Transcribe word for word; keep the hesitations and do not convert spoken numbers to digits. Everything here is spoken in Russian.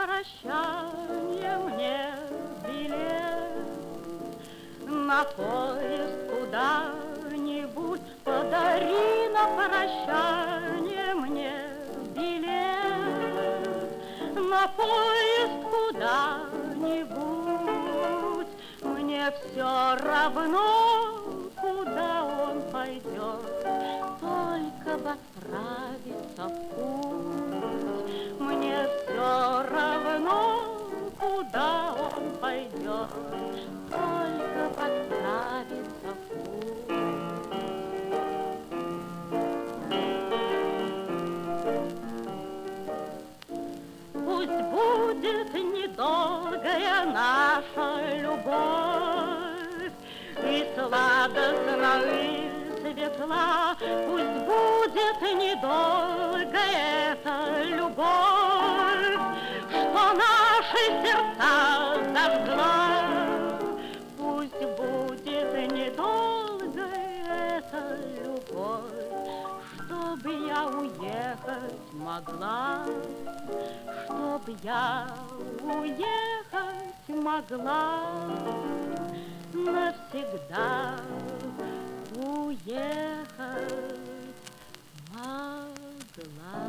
прощание мне билет на поезд куда-нибудь, подари на прощание мне билет на поезд куда-нибудь. Мне все равно, куда он пойдет, только бы отправиться в путь. Мне все равно, куда он пойдет, только бы отправиться в путь. Пусть будет недолгая наша любовь и сладостна, и светла. Пусть будет недолгая эта любовь, что наши сердца зажгла. Пусть будет недолгая эта любовь, чтоб я уехать могла, чтоб я уехать могла, навсегда уехать могла.